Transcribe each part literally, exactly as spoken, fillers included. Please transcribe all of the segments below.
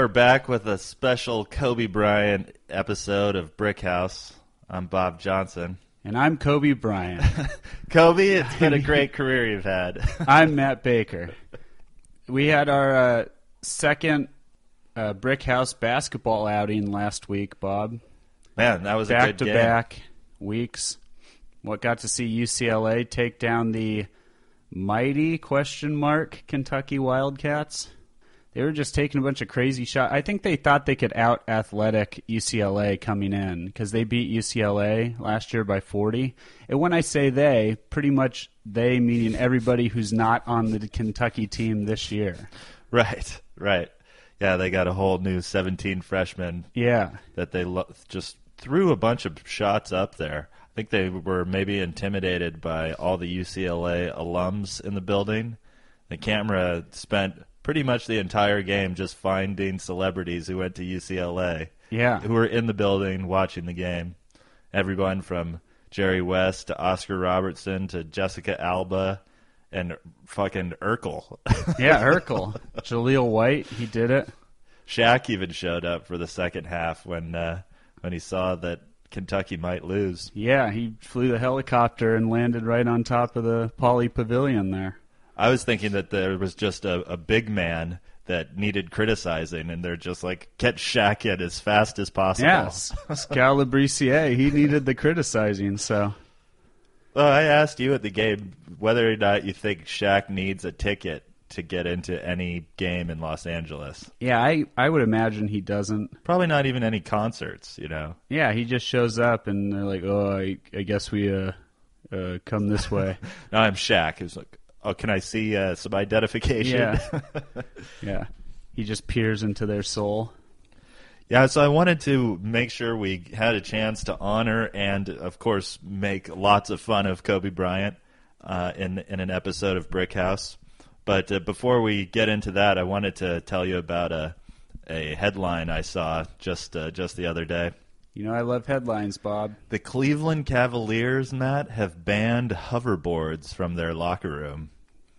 back with a special Kobe Bryant episode of Brick House. I'm Bob Johnson. And I'm Kobe Bryant. Kobe, it's been a great career you've had. I'm Matt Baker. We had our uh, second uh, Brick House basketball outing last week, Bob. Man, that was a good game. Back-to-back weeks. What got to see U C L A take down the mighty, question mark, Kentucky Wildcats. They were just taking a bunch of crazy shots. I think they thought they could out-athletic U C L A coming in because they beat U C L A last year by forty. And when I say they, pretty much they meaning everybody who's not on the Kentucky team this year. Right, right. Yeah, they got a whole new seventeen freshmen yeah. that they lo- just threw a bunch of shots up there. I think they were maybe intimidated by all the U C L A alums in the building. The camera spent pretty much the entire game just finding celebrities who went to U C L A. Yeah. Who were in the building watching the game. Everyone from Jerry West to Oscar Robertson to Jessica Alba and fucking Urkel. Yeah, Urkel. Jaleel White, he did it. Shaq even showed up for the second half when uh, when he saw that Kentucky might lose. Yeah, he flew the helicopter and landed right on top of the Pauley Pavilion there. I was thinking that there was just a, a big man that needed criticizing, and they're just like, get Shaq in as fast as possible. Yes, Scalabricier, he needed the criticizing, so. Well, I asked you at the game whether or not you think Shaq needs a ticket to get into any game in Los Angeles. Yeah, I, I would imagine he doesn't. Probably not even any concerts, you know. Yeah, he just shows up, and they're like, oh, I, I guess we uh, uh, come this way. No, I'm Shaq. He's like, oh, can I see uh, some identification? Yeah. Yeah. He just peers into their soul. Yeah, so I wanted to make sure we had a chance to honor and, of course, make lots of fun of Kobe Bryant uh, in in an episode of Brick House. But uh, before we get into that, I wanted to tell you about a a headline I saw just uh, just the other day. You know, I love headlines, Bob. The Cleveland Cavaliers, Matt, have banned hoverboards from their locker room.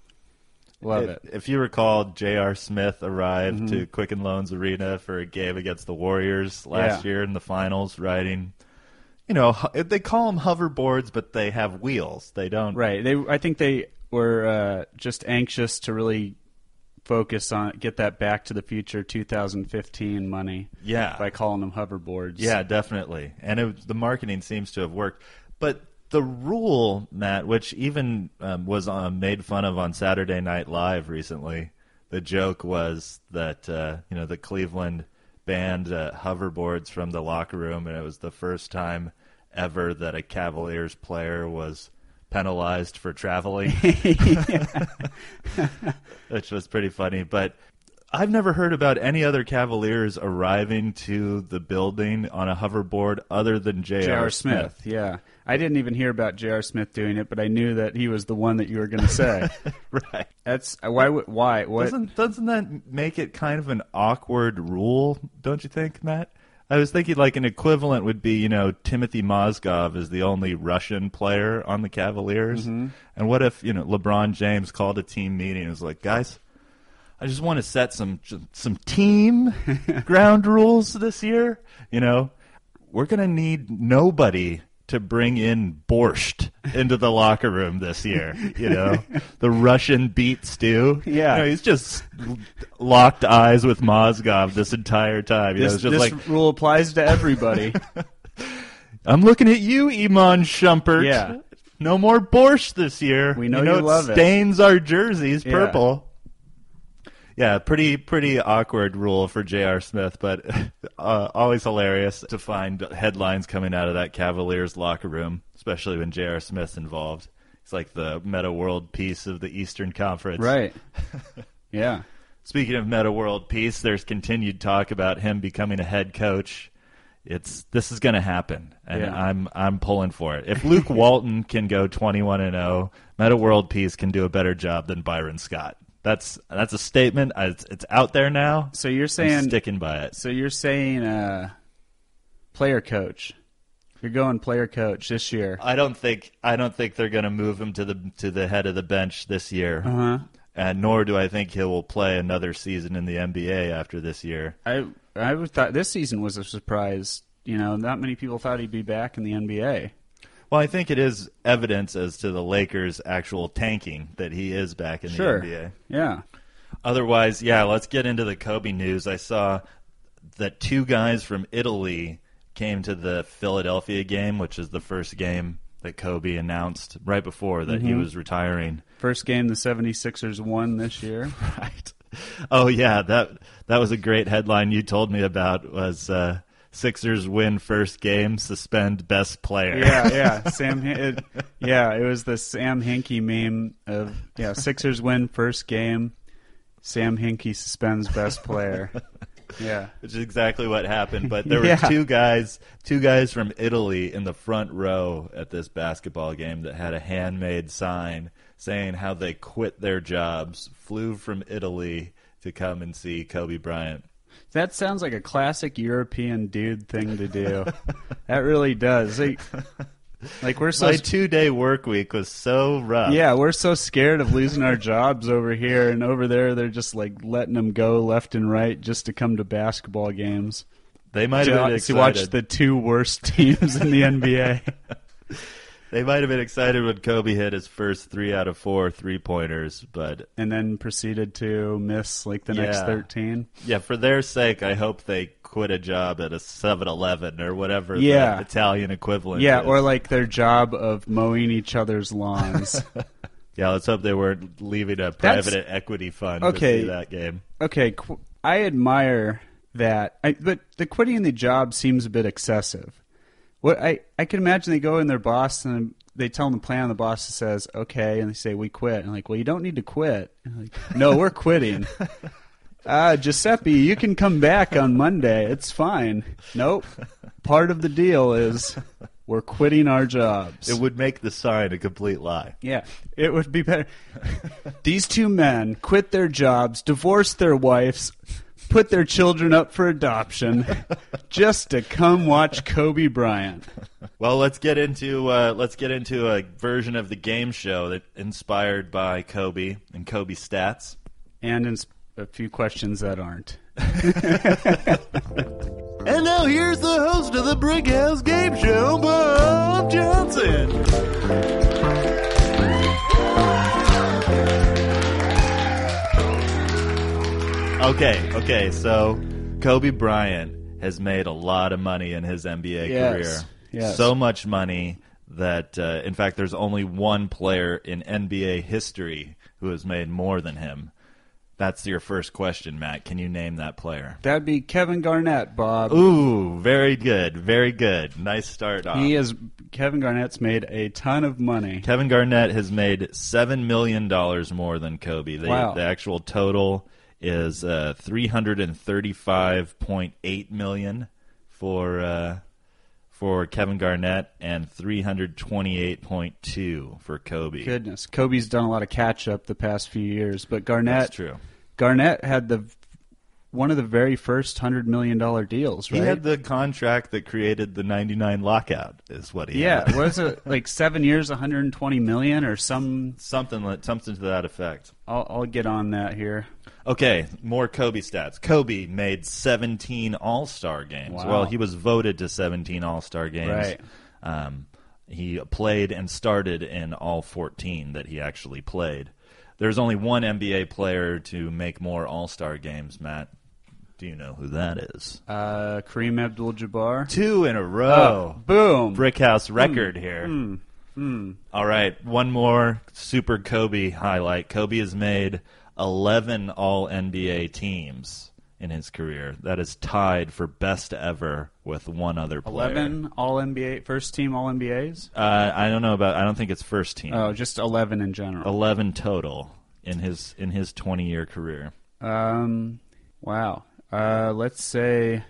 Love if, it. If you recall, J R. Smith arrived mm-hmm. to Quicken Loans Arena for a game against the Warriors last yeah. year in the finals, riding, you know, they call them hoverboards, but they have wheels. They don't. Right. They. I think they were uh, just anxious to really focus on get that Back to the Future two thousand fifteen money. Yeah. By calling them hoverboards. Yeah, definitely. And it, the marketing seems to have worked. But the rule, Matt, which even um, was uh, made fun of on Saturday Night Live recently, the joke was that uh, you know the Cleveland banned uh, hoverboards from the locker room, and it was the first time ever that a Cavaliers player was penalized for traveling, which was pretty funny. But I've never heard about any other Cavaliers arriving to the building on a hoverboard other than J R. Smith. Smith. Yeah, I didn't even hear about J R. Smith doing it, but I knew that he was the one that you were going to say. Right. That's why. Why? What? Doesn't doesn't that make it kind of an awkward rule? Don't you think, Matt? I was thinking like an equivalent would be, you know, Timothy Mozgov is the only Russian player on the Cavaliers. Mm-hmm. And what if, you know, LeBron James called a team meeting and was like, guys, I just want to set some some team ground rules this year. You know, we're going to need nobody to bring in borscht into the locker room this year. You know, the Russian beet stew. Yeah. You know, he's just locked eyes with Mozgov this entire time. You This, know, it's just this like, rule applies to everybody. I'm looking at you, Iman Shumpert. Yeah. No more borscht this year. We know you, know you it love it. stains our jerseys Yeah. purple. Yeah, pretty pretty awkward rule for J R. Smith, but uh, always hilarious to find headlines coming out of that Cavaliers locker room, especially when J R. Smith's involved. It's like the Meta World Peace of the Eastern Conference. Right. Yeah. Speaking of Meta World Peace, there's continued talk about him becoming a head coach. It's this is going to happen, and Yeah. I'm I'm pulling for it. If Luke Walton can go twenty-one and oh, Meta World Peace can do a better job than Byron Scott. That's that's a statement. It's, it's out there now. So you're saying I'm sticking by it. So you're saying uh, player coach. You're going player coach this year. I don't think I don't think they're going to move him to the to the head of the bench this year. Uh-huh. and nor do I think he will play another season in the N B A after this year. I I would thought this season was a surprise. You know, not many people thought he'd be back in the N B A. Well, I think it is evidence as to the Lakers' actual tanking that he is back in Sure. the N B A. Yeah. Otherwise, yeah, let's get into the Kobe news. I saw that two guys from Italy came to the Philadelphia game, which is the first game that Kobe announced right before that mm-hmm. he was retiring. First game the seventy-sixers won this year. Right. Oh, yeah, that that was a great headline you told me about was uh, Sixers win first game, suspend best player. Yeah, yeah. Sam it, yeah, it was the Sam Hinkie meme of yeah, Sixers win first game, Sam Hinkie suspends best player. Yeah. Which is exactly what happened. But there were yeah. two guys two guys from Italy in the front row at this basketball game that had a handmade sign saying how they quit their jobs, flew from Italy to come and see Kobe Bryant. That sounds like a classic European dude thing to do. That really does. Like, like we're so My two-day work week was so rough. Yeah, we're so scared of losing our jobs over here, and over there they're just like letting them go left and right just to come to basketball games. They might have been excited to watch the two worst teams in the N B A. They might have been excited when Kobe hit his first three out of four three-pointers, but and then proceeded to miss like the yeah. next thirteen. Yeah, for their sake, I hope they quit a job at a seven eleven or whatever yeah. the Italian equivalent Yeah, is. or like their job of mowing each other's lawns. Yeah, let's hope they weren't leaving a private That's, equity fund okay, to see that game. Okay, qu- I admire that, I, but the quitting the job seems a bit excessive. What I, I can imagine they go in their boss and they tell them the plan, and the boss says, okay, and they say, we quit. And like, well, you don't need to quit. And like, no, we're quitting. Uh, Giuseppe, you can come back on Monday. It's fine. Nope. Part of the deal is we're quitting our jobs. It would make the sign a complete lie. Yeah, it would be better. These two men quit their jobs, divorced their wives, put their children up for adoption just to come watch Kobe Bryant. Well, let's get into uh, let's get into a version of the game show that inspired by Kobe and Kobe stats, and in a few questions that aren't. And now here's the host of the Brickhouse Game Show, Bob Johnson. Okay, okay, so Kobe Bryant has made a lot of money in his N B A yes, career. Yes. So much money that, uh, in fact, there's only one player in N B A history who has made more than him. That's your first question, Matt. Can you name that player? That'd be Kevin Garnett, Bob. Ooh, very good, very good. Nice start off. He is Kevin Garnett's made a ton of money. Kevin Garnett has made seven million dollars more than Kobe. The, wow. the actual total is uh, three hundred thirty-five point eight million dollars for uh, for Kevin Garnett and three hundred twenty-eight point two for Kobe. Goodness, Kobe's done a lot of catch up the past few years, but Garnett That's true. Garnett had the one of the very first hundred million dollar deals, right? He had the contract that created the ninety-nine lockout, is what he yeah, had. was it like seven years, one hundred twenty million or some something like something to that effect. I'll, I'll get on that here. Okay, more Kobe stats. Kobe made seventeen All-Star games. Wow. Well, he was voted to seventeen All-Star games. Right. Um, he played and started in all fourteen that he actually played. There's only one N B A player to make more All-Star games, Matt. Do you know who that is? Uh, Kareem Abdul-Jabbar. Two in a row. Oh, boom. Brickhouse record mm. here. Mm. Mm. All right, one more Super Kobe highlight. Kobe has made eleven All-N B A teams in his career. That is tied for best ever with one other player. eleven All-N B A, first team All-N B As? Uh, I don't know about. I don't think it's first team. Oh, just eleven in general. Eleven total in his in his twenty-year career. Um, wow. Uh, let's say,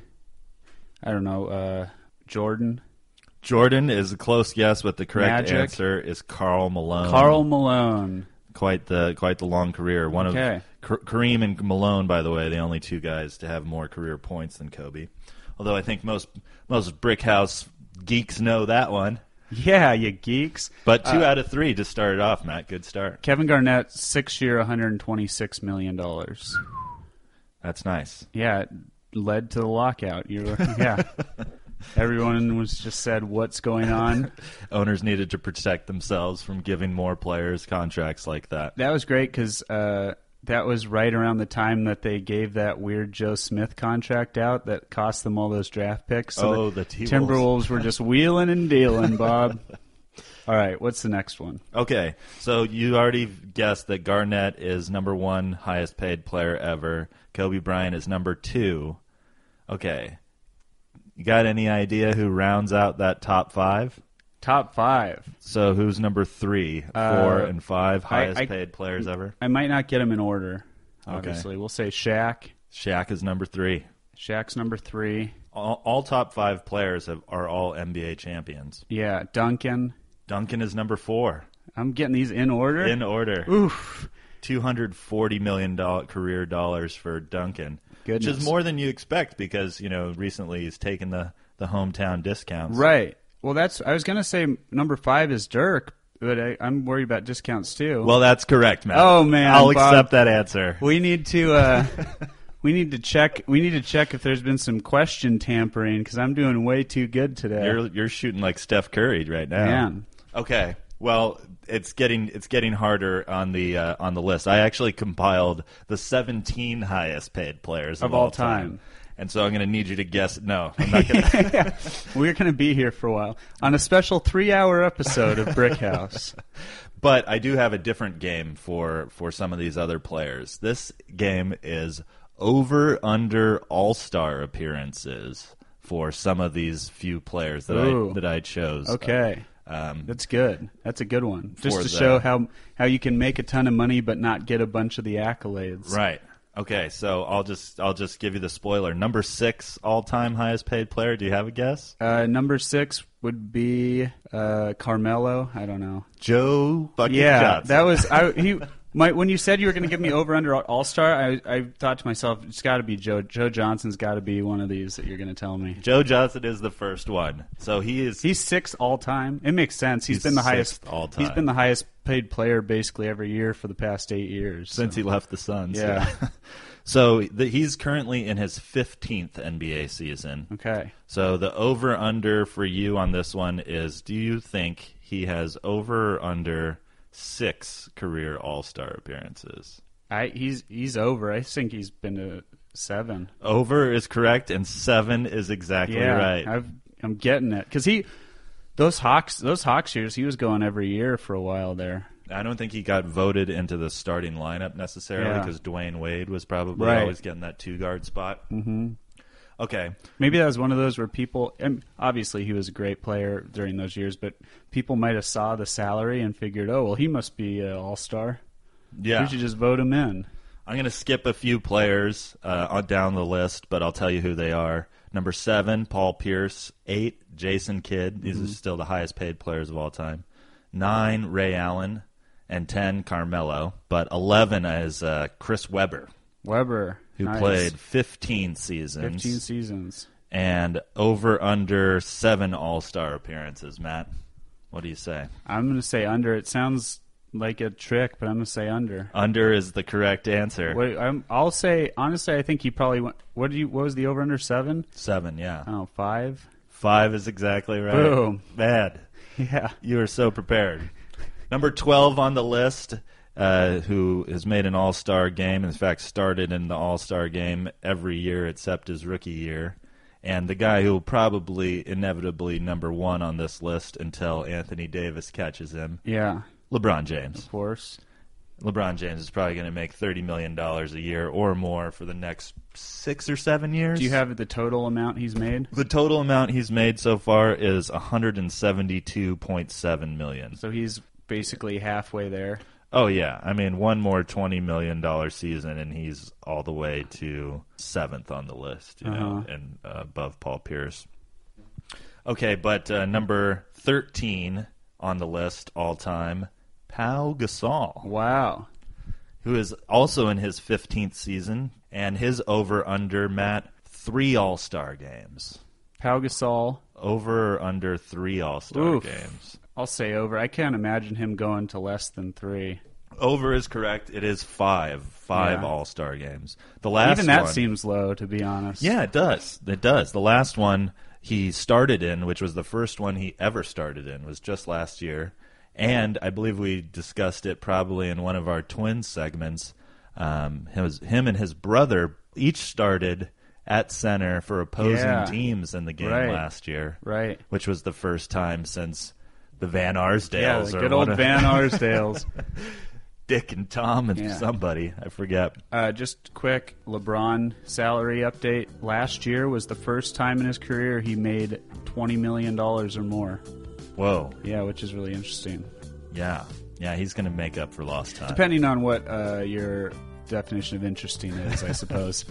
I don't know, uh, Jordan. Jordan is a close guess, but the correct Magic. answer is Karl Malone. Karl Malone. Quite the quite the long career. One okay. of K- Kareem and Malone, by the way, the only two guys to have more career points than Kobe. Although I think most most Brickhouse geeks know that one. Yeah, you geeks. But two Uh, out of three to start it off, Matt. Good start. Kevin Garnett, six-year, one hundred twenty-six million dollars. That's nice. Yeah, it led to the lockout. You were, yeah. Everyone was just said, what's going on? Owners needed to protect themselves from giving more players contracts like that. That was great because uh, that was right around the time that they gave that weird Joe Smith contract out that cost them all those draft picks. So Oh, the the T-Wolves. Timberwolves were just wheeling and dealing, Bob. All right, what's the next one? Okay, so you already guessed that Garnett is number one highest paid player ever. Kobe Bryant is number two. Okay. You got any idea who rounds out that top five? Top five. So who's number three, Uh, four, and five highest I- paid players ever? I might not get them in order, Okay. obviously. We'll say Shaq. Shaq is number three. Shaq's number three. All, all top five players have, are all N B A champions. Yeah, Duncan. Duncan is number four. I'm getting these in order. In order. Oof. two hundred forty million dollars career dollars for Duncan. Goodness. Which is more than you expect because, you know, recently he's taken the, the hometown discounts. Right. Well, that's. I was going to say number five is Dirk, but I, I'm worried about discounts too. Well, that's correct, Matt. Oh, man, I'll Bob. accept that answer. we need to. Uh, we need to check. We need to check if there's been some question tampering because I'm doing way too good today. You're you're shooting like Steph Curry right now. Man. Okay. Well, it's getting it's getting harder on the uh, on the list. I actually compiled the seventeen highest paid players of, Of all time. and so I'm going to need you to guess. No, I'm not going to. We're going to be here for a while on a special three-hour episode of Brick House. But I do have a different game for for some of these other players. This game is over under All Star appearances for some of these few players that Ooh. I that I chose. Okay. Um, That's good. That's a good one. Just For to the- show how how you can make a ton of money but not get a bunch of the accolades. Right. Okay, so I'll just I'll just give you the spoiler. Number six all time highest paid player. Do you have a guess? Uh, number six would be uh, Carmelo. I don't know. Joe Bucket Yeah, Johnson. that was I. He my when you said you were going to give me over under All Star, I I thought to myself, it's got to be Joe. Joe Johnson's got to be one of these that you're going to tell me. Joe Johnson is the first one. So he is He's sixth all time. It makes sense. He's He's been the highest sixth all He's time. been the highest paid player basically every year for the past eight years. since so. he left the Suns. Yeah. So the, he's currently in his fifteenth N B A season. Okay. So the over under for you on this one is: do you think he has over or under six career All Star appearances? I he's he's over. I think he's been to seven. Over is correct, and seven is exactly yeah, right. I've, I'm getting it because he those Hawks those Hawks years he was going every year for a while there. I don't think he got voted into the starting lineup necessarily Yeah. because Dwayne Wade was probably Right. always getting that two guard spot. Mm-hmm. Okay. Maybe that was one of those where people, and obviously he was a great player during those years, but people might have saw the salary and figured, oh well, he must be an all star. Yeah. We should just vote him in. I'm going to skip a few players uh, on down the list, but I'll tell you who they are. Number seven, Paul Pierce. Eight, Jason Kidd. These Mm-hmm. are still the highest paid players of all time. Nine, Ray Allen. And ten, Carmelo. But eleven is uh, Chris Webber, Weber, who nice. played fifteen seasons. fifteen seasons. And over under seven All-Star appearances. Matt, what do you say? I'm going to say under. It sounds like a trick, but I'm going to say under. Under is the correct answer. What, I'm, I'll say honestly, I think he probably went. What do you? What was the over under seven? Seven, yeah. I don't know, five. Five is exactly right. Boom. Man, Yeah. you are so prepared. Number twelve on the list, uh, who has made an All-Star game, in fact started in the All-Star game every year except his rookie year, and the guy who will probably inevitably number one on this list until Anthony Davis catches him, Yeah. LeBron James. Of course. LeBron James is probably going to make thirty million dollars a year or more for the next six or seven years. Do you have the total amount he's made? The total amount he's made so far is one hundred seventy-two point seven million dollars. So he's basically halfway there. Oh, yeah. I mean, one more twenty million dollars season, and he's all the way to seventh on the list, you know, Uh-huh. and uh, above Paul Pierce. Okay, but uh, number thirteen on the list all time, Pau Gasol, Wow. who is also in his fifteenth season, and his over-under, Matt, three All-Star games. Pau Gasol. Over or under three All-Star Oof. games? I'll say over. I can't imagine him going to less than three. Over is correct. It is five. Five Yeah. All-Star games. The last Even that one, seems low, to be honest. Yeah, it does. It does. The last one he started in, which was the first one he ever started in, was just last year. And I believe we discussed it probably in one of our Twins segments. Um, it was him and his brother each started at center for opposing Yeah. teams in the game Right. last year, Right. which was the first time since the Van Yeah, Arsdales the or good one old of- Van Arsdales. Dick and Tom and Yeah. somebody. I forget. Uh, just quick, LeBron salary update. Last year was the first time in his career he made twenty million dollars or more. Whoa. Yeah, which is really interesting. Yeah. Yeah, he's going to make up for lost time. Depending on what uh, your definition of interesting is, I suppose.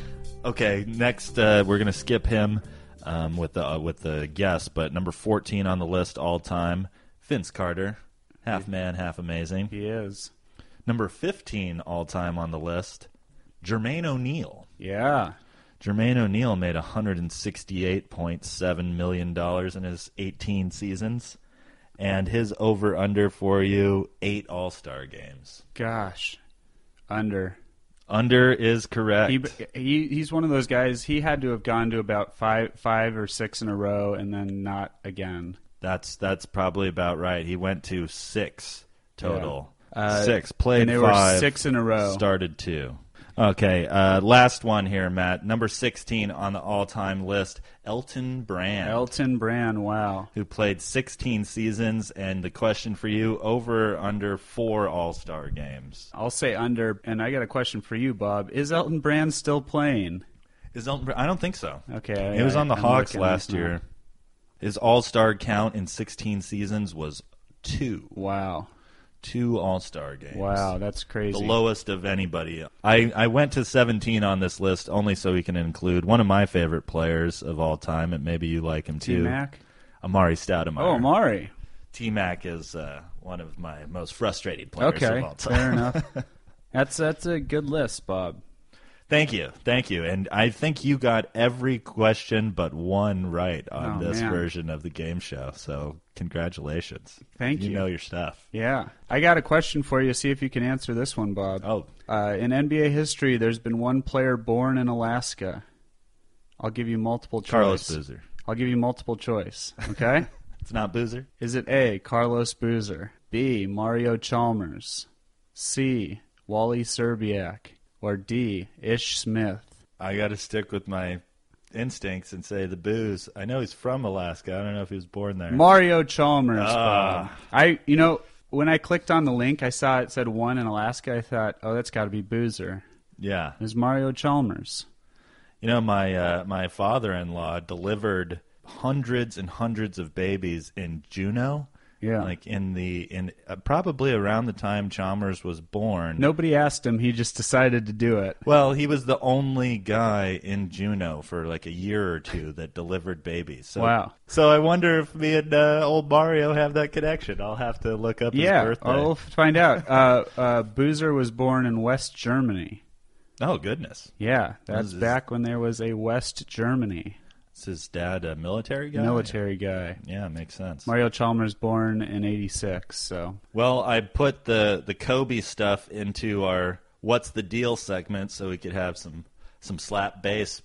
Okay, next uh, we're going to skip him um, with the uh, with the guess, but number fourteen on the list all time, Vince Carter, half man, half amazing. He is. Number fifteen all time on the list, Jermaine O'Neal. Yeah. Jermaine O'Neal made one hundred sixty-eight point seven million dollars in his eighteen seasons, and his over-under for you, eight All-Star games. Gosh. Under. Under is correct. He, he he's one of those guys. He had to have gone to about five five or six in a row and then not again. That's that's probably about right. He went to six total. Yeah. Uh, six. Played and they five. were six in a row. Started two. Okay, uh, last one here, Matt. Number sixteen on the all-time list, Elton Brand. Elton Brand, wow. Who played sixteen seasons, and the question for you, over or under four All-Star games? I'll say under, and I got a question for you, Bob. Is Elton Brand still playing? Is Elton Brand? I don't think so. Okay. He was I- on the I'm Hawks looking. last year. His All-Star count in sixteen seasons was two. Wow. Two All-Star games. Wow, that's crazy. The lowest of anybody. I, I went to seventeen on this list only so we can include one of my favorite players of all time, and maybe you like him too. T-Mac? Amari Stoudemire. Oh, Amari. T-Mac is uh, one of my most frustrated players Okay, of all time. fair enough. That's that's a good list, Bob. Thank you. Thank you. And I think you got every question but one right on Oh, this man. version of the game show. So congratulations. Thank you. You know your stuff. Yeah. I got a question for you. See if you can answer this one, Bob. Oh. Uh, in N B A history, there's been one player born in Alaska. I'll give you multiple choice. Carlos Boozer. I'll give you multiple choice. Okay? It's not Boozer? Is it A, Carlos Boozer, B, Mario Chalmers, C, Wally Serbiak, or D, Ish Smith? I got to stick with my instincts and say the booze. I know he's from Alaska. I don't know if he was born there. Mario Chalmers, Ah. Bob. I, you know, when I clicked on the link, I saw it said one in Alaska. I thought, oh, that's got to be Boozer. Yeah. It was Mario Chalmers. You know, my uh, my father-in-law delivered hundreds and hundreds of babies in Juneau. Yeah. Like in the in uh, probably around the time Chalmers was born. Nobody asked him. He just decided to do it. Well, he was the only guy in Juneau for like a year or two that delivered babies. So, Wow. So I wonder if me and uh, old Mario have that connection. I'll have to look up his Yeah, birthday. I'll find out. Uh, uh, Boozer was born in West Germany. Oh, goodness. Yeah, that's Was his- back when there was a West Germany. Is his dad a military guy? Military guy. Yeah, makes sense. Mario Chalmers born in eighty-six, so Well, I put the, the Kobe stuff into our What's the Deal segment so we could have some, some slap bass.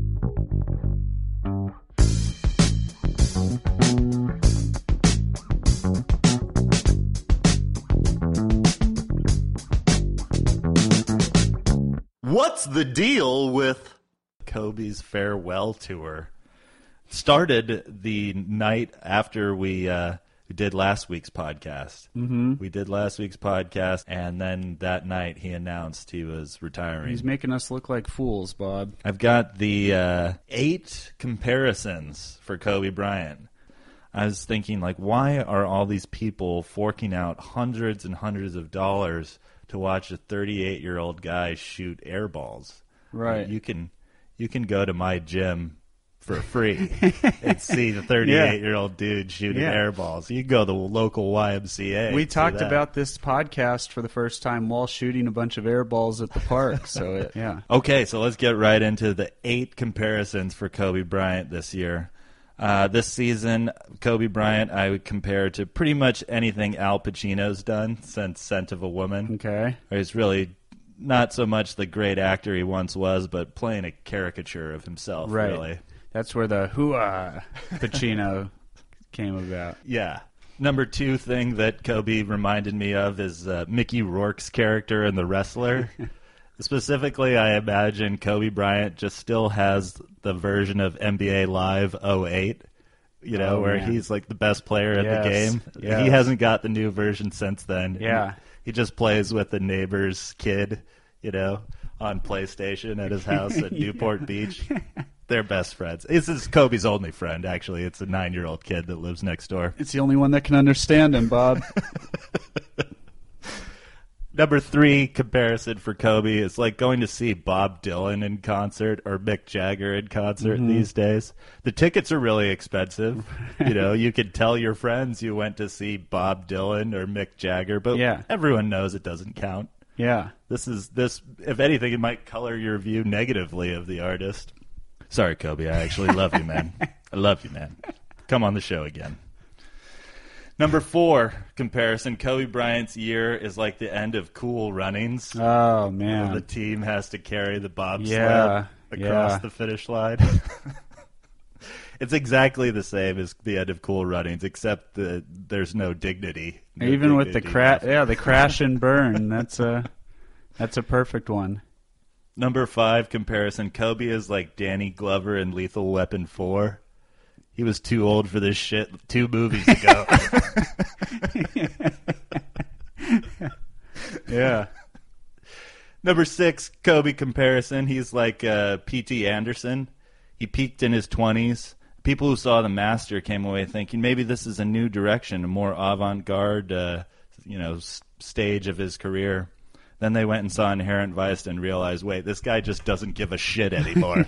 What's the deal with Kobe's farewell tour? Started the night after we uh, we did last week's podcast. Mm-hmm. We did last week's podcast, and then that night he announced he was retiring. he's making us look like fools, Bob. I've got the uh, eight comparisons for Kobe Bryant. I was thinking, like, why are all these people forking out hundreds and hundreds of dollars to watch a thirty-eight-year-old guy shoot air balls? Right. You can, you can go to my gym for free and see the thirty-eight-year-old dude shooting Yeah. air balls. You can go to the local Y M C A. We and see talked that. about this podcast for the first time while shooting a bunch of air balls at the park. So, it, yeah. Okay, so let's get right into the eight comparisons for Kobe Bryant this year. Uh, this season, Kobe Bryant, I would compare to pretty much anything Al Pacino's done since Scent of a Woman. Okay. He's really not so much the great actor he once was, but playing a caricature of himself, Right. really. That's where the hooah Pacino came about. Yeah. Number two thing that Kobe reminded me of is uh, Mickey Rourke's character in The Wrestler. Specifically, I imagine Kobe Bryant just still has the version of N B A Live oh eight, you know, Oh, where man. he's like the best player at Yes, the game. yes. He hasn't got the new version since then. Yeah. He just plays with the neighbor's kid, you know, on PlayStation at his house at Newport Beach. They're best friends. This is Kobe's only friend, actually. It's a nine-year-old kid that lives next door. It's the only one that can understand him, Bob. Number three comparison for Kobe is like going to see Bob Dylan in concert or Mick Jagger in concert Mm-hmm. these days. The tickets are really expensive. You know, you could tell your friends you went to see Bob Dylan or Mick Jagger, but Yeah. everyone knows it doesn't count. Yeah. This is this. If anything, it might color your view negatively of the artist. Sorry, Kobe. I actually love you, man. I love you, man. Come on the show again. Number four comparison: Kobe Bryant's year is like the end of Cool Runnings. Oh, The man. team has to carry the bobsled Yeah, across yeah. the finish line. It's exactly the same as the end of Cool Runnings, except that there's no dignity. No Even with the dignity crash, left. yeah, the crash and burn. That's a, that's a perfect one. Number five comparison: Kobe is like Danny Glover in Lethal Weapon four. He was too old for this shit two movies ago. Yeah. Number six, Kobe comparison. He's like uh, P T Anderson. He peaked in his twenties. People who saw The Master came away thinking maybe this is a new direction, a more avant-garde, uh, you know, s- stage of his career. Then they went and saw Inherent Vice and realized, wait, this guy just doesn't give a shit anymore.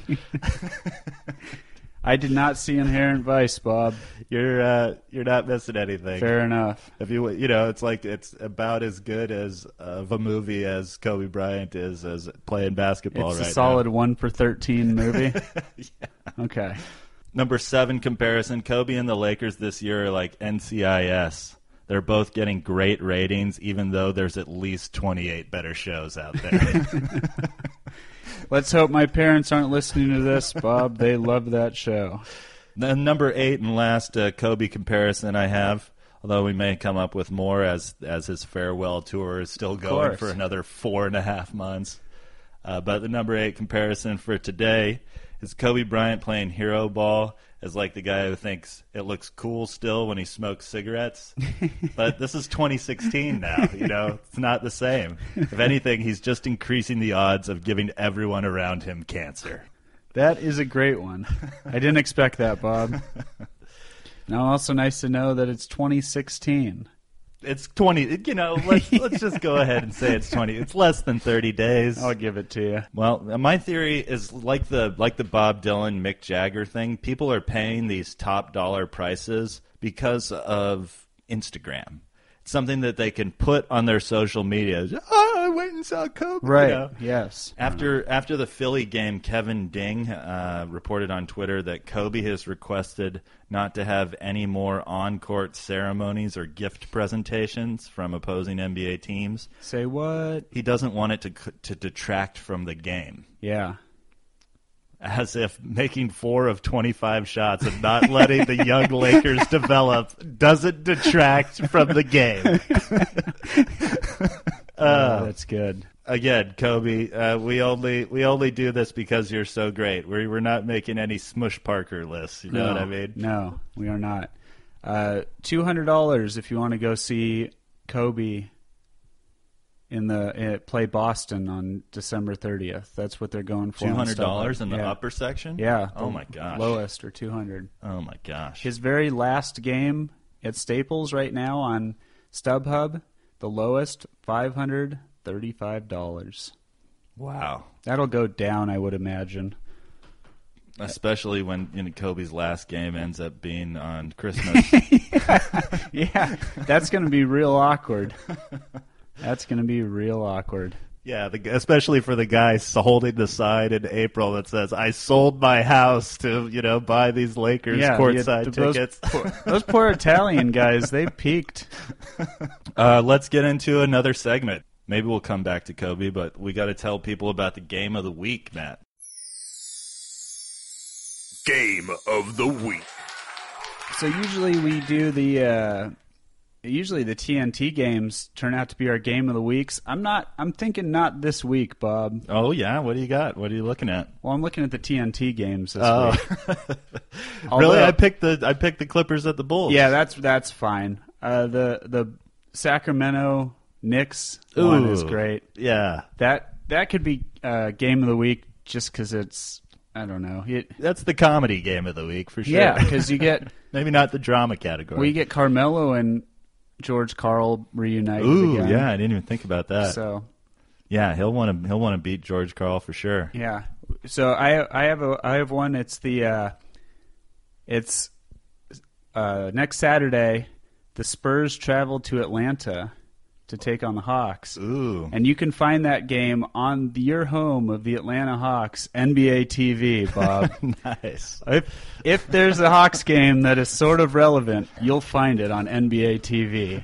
I did not see Inherent Vice, Bob. You're uh, you're not missing anything. Fair enough. If you you know, it's like it's about as good as of a movie as Kobe Bryant is as playing basketball It's right a solid now. one for thirteen movie. Okay. Number seven comparison: Kobe and the Lakers this year are like N C I S. They're both getting great ratings, even though there's at least twenty-eight better shows out there. Let's hope my parents aren't listening to this, Bob. They love that show. Then number eight and last uh, Kobe comparison I have, although we may come up with more as as his farewell tour is still going course. for another four and a half months. Uh, but the number eight comparison for today is Kobe Bryant playing hero ball as like the guy who thinks it looks cool still when he smokes cigarettes. But this is twenty sixteen now, you know, it's not the same. If anything, he's just increasing the odds of giving everyone around him cancer. That is a great one. I didn't expect that, Bob. Now, also nice to know that it's twenty sixteen. It's twenty, you know, let's, let's just go ahead and say it's twenty. It's less than thirty days. I'll give it to you. Well, my theory is like the like the Bob Dylan, Mick Jagger thing. People are paying these top dollar prices because of Instagram. It's something that they can put on their social media. Oh, I went and saw Kobe. Right. You know? Yes. After after the Philly game, Kevin Ding uh, reported on Twitter that Kobe has requested not to have any more on-court ceremonies or gift presentations from opposing N B A teams. Say what? He doesn't want it to to detract from the game. Yeah. As if making four of twenty-five shots and not letting the young Lakers develop doesn't detract from the game. Oh, that's good. Again, Kobe, uh, we only we only do this because you're so great. We're we're not making any Smush Parker lists. You know no, what I mean? No, we are not. Uh, two hundred dollars if you want to go see Kobe in the uh, play Boston on December thirtieth. That's what they're going for. Two on hundred dollars StubHub. in the yeah. upper section. Yeah. Oh the my gosh. Lowest or two hundred. Oh my gosh. His very last game at Staples right now on StubHub, the lowest five hundred thirty-five dollars. Wow. That'll go down, I would imagine. Especially when you know, Kobe's last game ends up being on Christmas. Yeah, that's going to be real awkward. That's going to be real awkward. Yeah, the, especially for the guy holding the sign in April that says, I sold my house to, you know, buy these Lakers Yeah, courtside yeah, those tickets. Poor, those poor Italian guys, they peaked. Uh, let's get into another segment. Maybe we'll come back to Kobe, but we got to tell people about the game of the week, Matt. Game of the week. So usually we do the uh, usually the T N T games turn out to be our game of the weeks. I'm not. I'm thinking not this week, Bob. Oh yeah, what do you got? What are you looking at? Well, I'm looking at the T N T games this Oh, week. really? Although- I picked the I picked the Clippers at the Bulls. Yeah, that's that's fine. Uh, the the Sacramento Knicks one is Ooh. great. Yeah, That that could be uh, game of the week just because it's I don't know. It, that's the comedy game of the week for sure. yeah, because you get maybe not the drama category. we get Carmelo and George Karl reunited Ooh, again. yeah, I didn't even think about that. So Yeah, he'll want to he'll want to beat George Karl for sure. yeah, so I I have a I have one. It's the uh, it's uh, next Saturday. The Spurs travel to Atlanta to take on the Hawks. Ooh, And you can find that game on the, your home of the Atlanta Hawks, N B A T V, Bob. nice. if, if there's a Hawks game that is sort of relevant, you'll find it on N B A T V.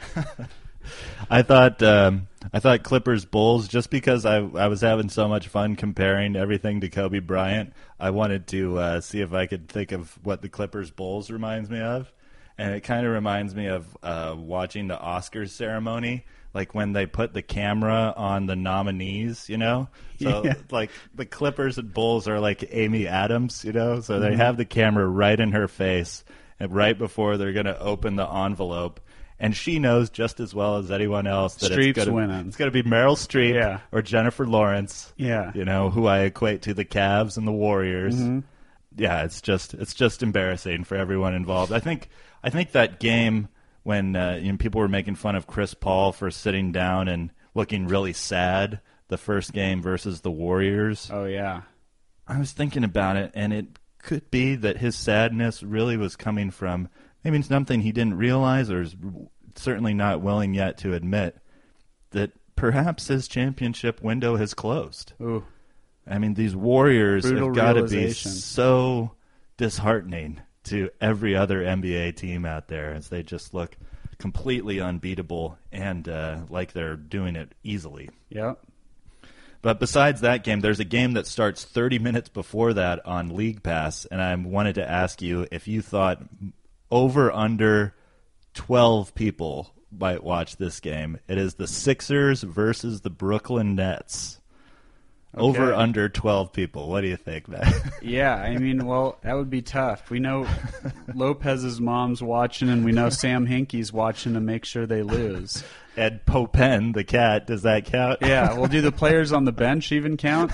I thought um, I thought Clippers Bulls just because I I was having so much fun comparing everything to Kobe Bryant. I wanted to uh, see if I could think of what the Clippers Bulls reminds me of, and it kind of reminds me of uh, watching the Oscars ceremony. Like when they put the camera on the nominees, you know? So, Yeah. like, the Clippers and Bulls are like Amy Adams, you know? So they have the camera right in her face and right before they're going to open the envelope. And she knows just as well as anyone else that Streep's it's going winning. to it's going to be Meryl Streep Yeah. or Jennifer Lawrence, Yeah. you know, who I equate to the Cavs and the Warriors. Yeah, it's just it's just embarrassing for everyone involved. I think I think that game when uh, you know, people were making fun of Chris Paul for sitting down and looking really sad the first game versus the Warriors. Oh, yeah. I was thinking about it, and it could be that his sadness really was coming from maybe something he didn't realize or is certainly not willing yet to admit, that perhaps his championship window has closed. Ooh. I mean, these Warriors Brutal have got to be realization. so disheartening to every other N B A team out there as they just look completely unbeatable and uh, like they're doing it easily. Yep. But besides that game, there's a game that starts thirty minutes before that on League Pass, and I wanted to ask you if you thought over under twelve people might watch this game. It is the Sixers versus the Brooklyn Nets. Over Okay. under twelve people. What do you think, man? Yeah, I mean, well, that would be tough. We know Lopez's mom's watching, and we know Sam Hinkie's watching to make sure they lose. And Popen, the cat, does that count? Yeah, well, do the players on the bench even count?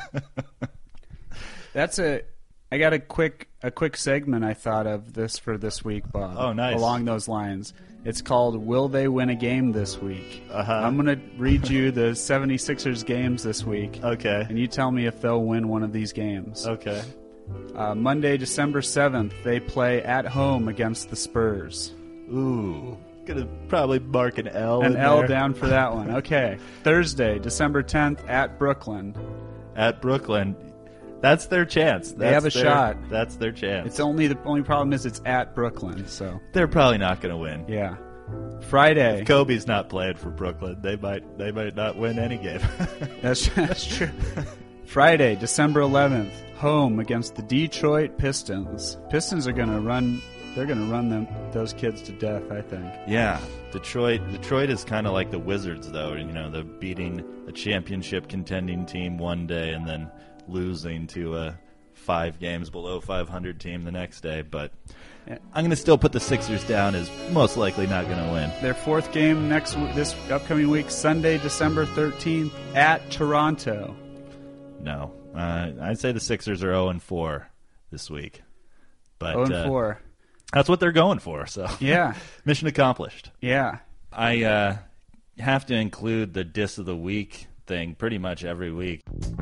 That's a. I got a quick a quick segment I thought of this for this week, Bob. Oh, nice. Along those lines. It's called "Will They Win a Game This Week?" Uh-huh. I'm going to read you the seventy-sixers games this week, Okay. and you tell me if they'll win one of these games. Okay. Uh, Monday, December seventh, they play at home against the Spurs. Ooh. Gonna probably mark an L. An in L there. down for that one. Okay. Thursday, December tenth, at Brooklyn. At Brooklyn. That's their chance. That's have a their- shot. That's their chance. It's only the only problem is it's at Brooklyn. So They're probably not going to win. yeah. Friday. Kobe's not playing for Brooklyn. They might. They might not win any game. That's, that's true. Friday, December eleventh, home against the Detroit Pistons. Pistons are going to run. They're going to run them those kids to death, I think. Yeah, Detroit. Detroit is kind of like the Wizards, though. You know, they're beating a championship contending team one day and then losing to a five games below five hundred team the next day. But Yeah. I'm going to still put the Sixers down as most likely not going to win. Their fourth game next w- this upcoming week, Sunday, December thirteenth, at Toronto. No, uh, I'd say the Sixers are zero and four this week. But zero and uh, four. that's what they're going for. So Yeah. mission accomplished. Yeah. I uh, have to include the diss of the week thing pretty much every week.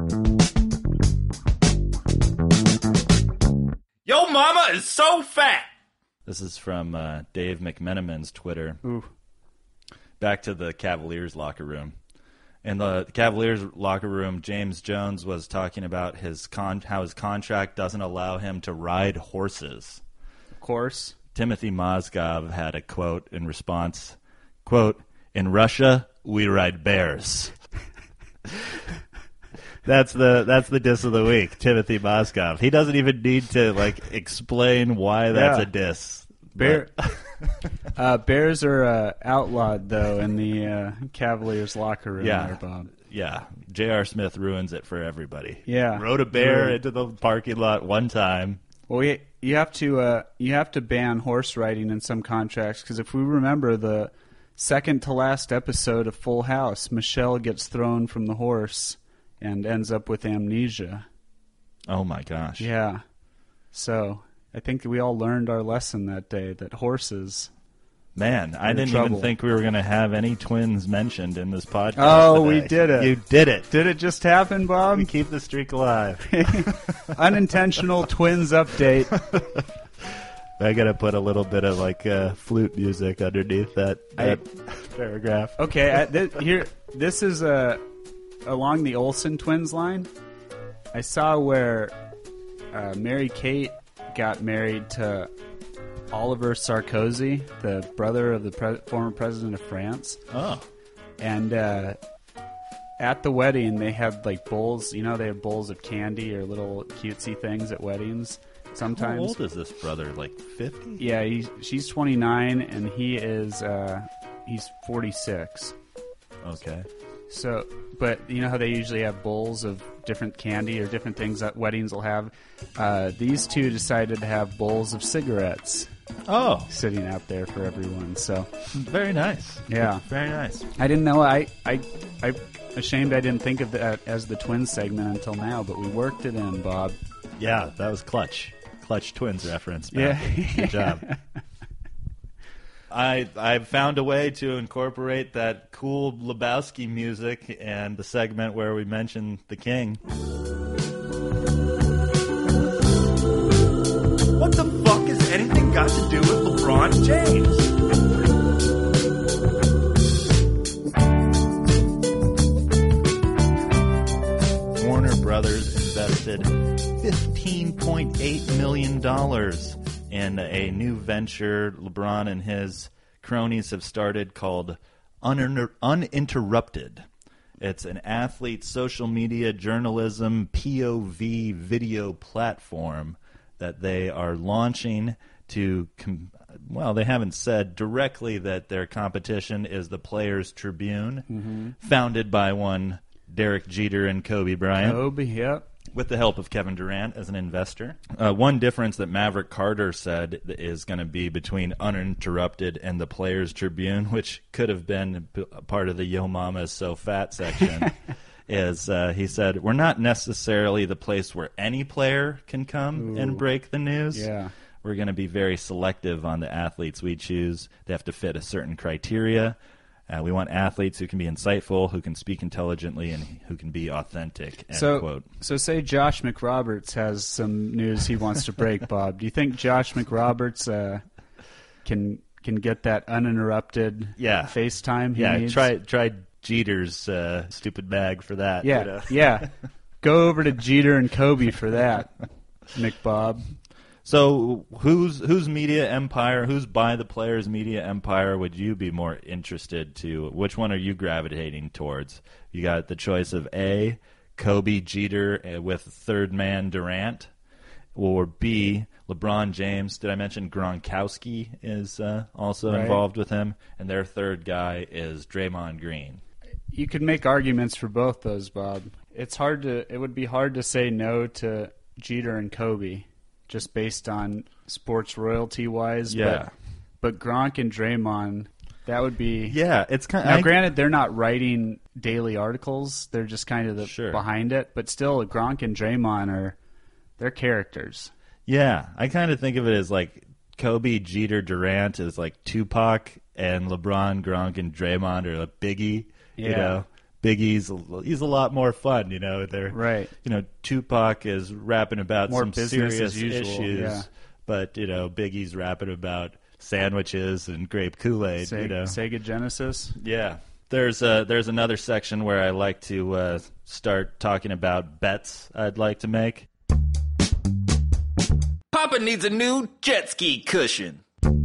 Yo mama is so fat. This is from uh, Dave McMenamin's Twitter. Ooh. Back to the Cavaliers locker room. In the Cavaliers locker room, James Jones was talking about his con- how his contract doesn't allow him to ride horses. Of course. Timothy Mozgov had a quote in response, quote, "In Russia, we ride bears." That's the that's the diss of the week, Timothy Mozgov. He doesn't even need to like explain why that's Yeah. a diss. Bear, uh, bears are uh, outlawed, though, in the uh, Cavaliers locker room Yeah. there, Bob. Yeah, J R. Smith ruins it for everybody. Yeah. Rode a bear Right. into the parking lot one time. Well, you, you have to uh, you have to ban horse riding in some contracts, because if we remember the second to last episode of Full House, Michelle gets thrown from the horse and ends up with amnesia. Oh my gosh. Yeah. So I think we all learned our lesson that day, that horses... Man, I in didn't trouble. even think we were going to have any twins mentioned in this podcast. Oh, we today. did it. You did it. Did it just happen, Bob? We keep the streak alive. Unintentional twins update. I got to put a little bit of like uh, flute music underneath that, I- that paragraph. Okay, I, th- here. This is uh, along the Olsen twins line. I saw where uh, Mary Kate got married to Oliver Sarkozy, the brother of the pre- former president of France, Oh, and uh, at the wedding they had like bowls. You know, they have bowls of candy or little cutesy things at weddings. Sometimes. how old is this brother? Like fifty? Yeah, he, she's twenty-nine and he is uh, he's forty-six. Okay. So, but you know how they usually have bowls of different candy or different things that weddings will have? Uh, these two decided to have bowls of cigarettes Oh, sitting out there for everyone. So, very nice. yeah. Very nice. I didn't know. I, I, I, ashamed I didn't think of that as the twins segment until now, but we worked it in, Bob. Yeah, that was clutch. Clutch twins reference. Man. Yeah. Good job. I I found a way to incorporate that cool Lebowski music and the segment where we mention the king. What the fuck has anything got to do with LeBron James? Warner Brothers invested fifteen point eight million dollars in a new venture LeBron and his cronies have started called Uninter- Uninterrupted. It's an athlete social media journalism P O V video platform that they are launching to, com- well, they haven't said directly that their competition is the Players Tribune, Mm-hmm. founded by one Derek Jeter and Kobe Bryant, Kobe, yep. with the help of Kevin Durant as an investor. Uh, one difference that Maverick Carter said is going to be between Uninterrupted and the Players Tribune, which could have been p- part of the Yo Mama is So Fat section, is uh, he said, we're not necessarily the place where any player can come Ooh. and break the news. Yeah. We're going to be very selective on the athletes we choose. They have to fit a certain criteria. Uh, we want athletes who can be insightful, who can speak intelligently, and who can be authentic. End So, quote. so say Josh McRoberts has some news he wants to break, Bob. Do you think Josh McRoberts uh, can can get that uninterrupted Yeah. FaceTime he Yeah, needs? try try Jeter's uh, stupid bag for that. Yeah, you know? yeah. Go over to Jeter and Kobe for that, McBob. So whose whose media empire, who's by the Players media empire would you be more interested to? Which one are you gravitating towards? You got the choice of A, Kobe, Jeter uh, with third man Durant, or B, LeBron James. Did I mention Gronkowski is uh, also Right. involved with him? And their third guy is Draymond Green. You could make arguments for both those, Bob. It's hard to. It would be hard to say no to Jeter and Kobe, just based on sports royalty wise. Yeah. But, but Gronk and Draymond, that would be. Yeah, it's kind Now, of. granted, they're not writing daily articles; they're just kind of the, Sure. behind it. But still, Gronk and Draymond are they're characters. Yeah, I kind of think of it as like Kobe, Jeter, Durant is like Tupac, and LeBron, Gronk, and Draymond are like Biggie. You Yeah. know, Biggie's he's a lot more fun. You know, they're Right. You know, Tupac is rapping about More some business serious as usual, issues, yeah. but you know, Biggie's rapping about sandwiches and grape Kool-Aid. Sega, you know, Sega Genesis. yeah. There's a, there's another section where I like to uh, start talking about bets I'd like to make. Papa needs a new jet ski cushion.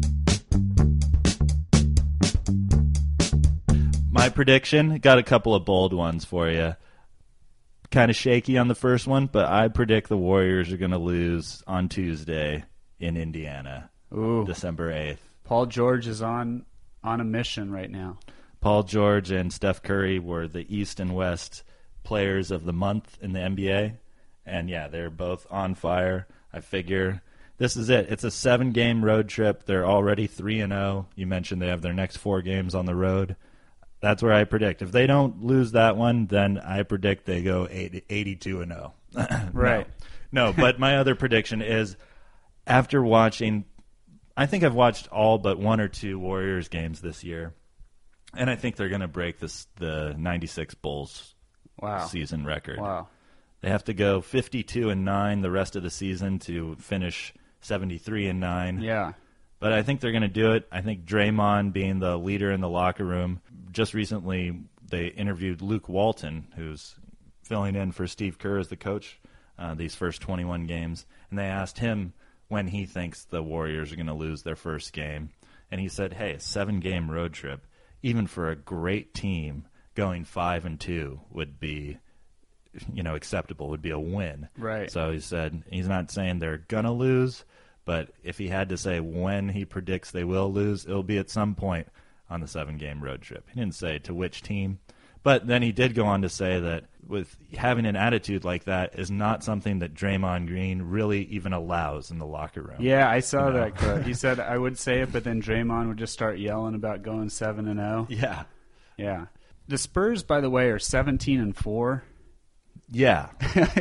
My prediction, got a couple of bold ones for you. Kind of shaky on the first one, but I predict the Warriors are going to lose on Tuesday in Indiana, Ooh. December eighth. Paul George is on on a mission right now. Paul George and Steph Curry were the East and West players of the month in the N B A. And, yeah, they're both on fire. I figure this is it. It's a seven-game road trip. They're already three and oh. You mentioned they have their next four games on the road. That's where I predict. If they don't lose that one, then I predict they go eighty-two and oh. Right. No, no, but my other prediction is after watching, I think I've watched all but one or two Warriors games this year, and I think they're going to break this the ninety-six Bulls Wow. season record. Wow. They have to go fifty-two and nine the rest of the season to finish seventy-three and nine. Yeah. But I think they're going to do it. I think Draymond being the leader in the locker room. Just recently, they interviewed Luke Walton, who's filling in for Steve Kerr as the coach uh, these first twenty-one games. And they asked him when he thinks the Warriors are going to lose their first game. And he said, hey, a seven-game road trip, even for a great team, going five and two would be, you know, acceptable, would be a win. Right. So he said he's not saying they're going to lose, but if he had to say when he predicts they will lose, it'll be at some point on the seven-game road trip. He didn't say to which team. But then he did go on to say that with having an attitude like that is not something that Draymond Green really even allows in the locker room. Yeah, I saw You know? that clip. He said I would say it, but then Draymond would just start yelling about going seven and oh. Yeah. Yeah. The Spurs, by the way, are seventeen and four. Yeah.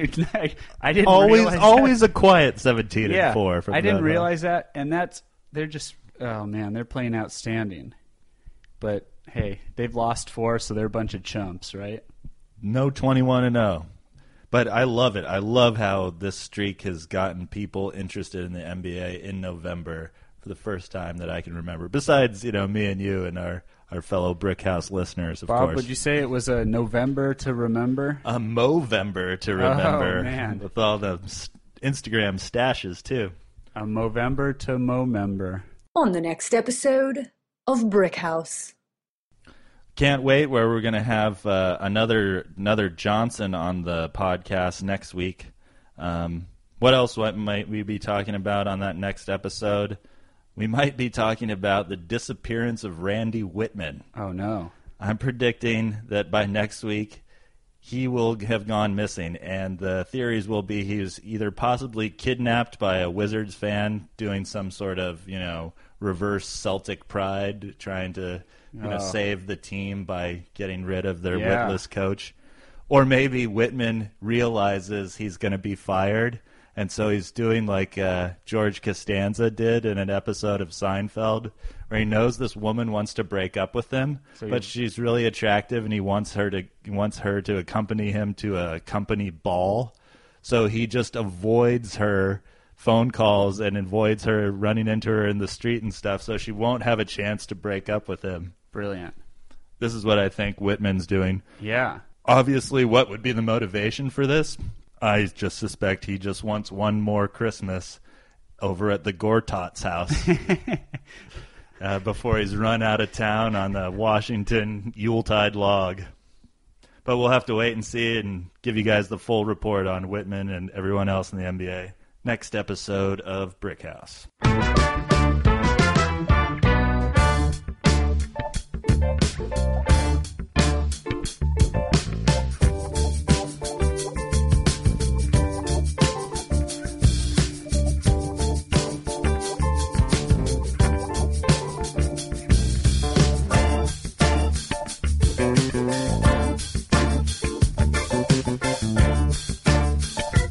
I didn't always realize always that. a quiet seventeen yeah, and four from I didn't them. realize that, and that's they're just oh man, they're playing outstanding. But hey, they've lost four, so they're a bunch of chumps, right? No twenty-one and oh. But I love it. I love how this streak has gotten people interested in the N B A in November for the first time that I can remember. Besides, you know, me and you and our, our fellow Brickhouse listeners, of Bob, course. would you say it was a November to remember? A Movember to remember. Oh, man. With all the s- Instagram stashes, too. A Movember to Momember. On the next episode of Brickhouse. Can't wait where we're going to have uh, another another Johnson on the podcast next week. Um, what else what might we be talking about on that next episode? We might be talking about the disappearance of Randy Whitman. Oh, no. I'm predicting that by next week he will have gone missing, and the theories will be he was either possibly kidnapped by a Wizards fan doing some sort of, you know, reverse Celtic pride, trying to you know, Oh. save the team by getting rid of their Yeah. witless coach. Or maybe Whitman realizes he's going to be fired, and so he's doing like uh, George Costanza did in an episode of Seinfeld, where he knows this woman wants to break up with him, So but he- she's really attractive, and he wants her to he wants her to accompany him to a company ball. So he just avoids her phone calls and avoids her running into her in the street and stuff, so she won't have a chance to break up with him. Brilliant. This is what I think Whitman's doing. Yeah. Obviously, what would be the motivation for this? I just suspect he just wants one more Christmas over at the Gortat's house uh, before he's run out of town on the Washington Yuletide log. But we'll have to wait and see and give you guys the full report on Whitman and everyone else in the N B A. Next episode of Brickhouse.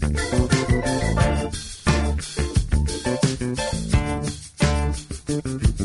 Thank you.